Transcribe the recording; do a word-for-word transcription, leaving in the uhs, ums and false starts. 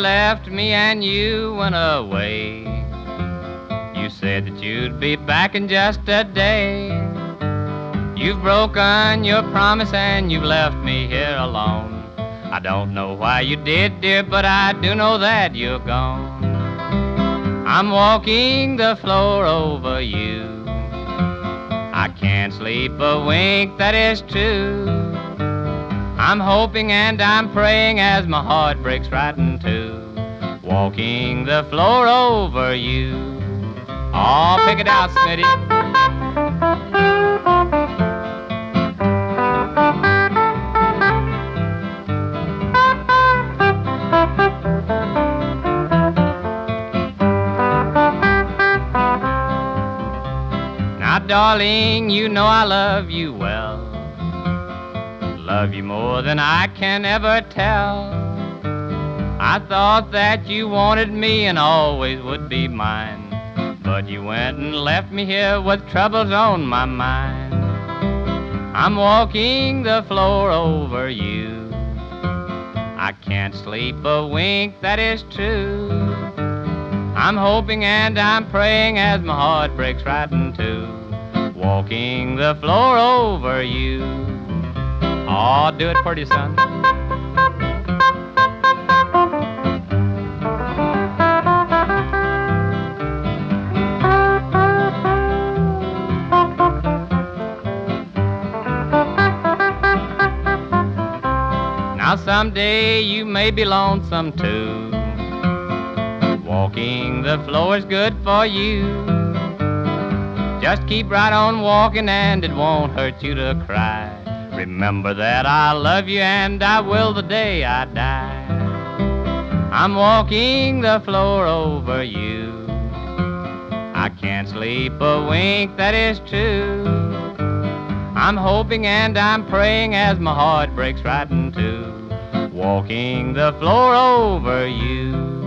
left me and you went away. You said that you'd be back in just a day. You've broken your promise and you've left me here alone. I don't know why you did, dear, but I do know that you're gone. I'm walking the floor over you. I can't sleep a wink, that is true. I'm hoping and I'm praying as my heart breaks right in two, walking the floor over you. Oh, pick it out, Smitty. Now, darling, you know I love you well. Love you more than I can ever tell. I thought that you wanted me and always would be mine, but you went and left me here with troubles on my mind. I'm walking the floor over you. I can't sleep a wink, that is true. I'm hoping and I'm praying as my heart breaks right in two, walking the floor over you. Oh, do it pretty, son. Now someday you may be lonesome too. Walking the floor is good for you. Just keep right on walking and it won't hurt you to cry. Remember that I love you and I will the day I die. I'm walking the floor over you. I can't sleep a wink, that is true. I'm hoping and I'm praying as my heart breaks right in two, walking the floor over you.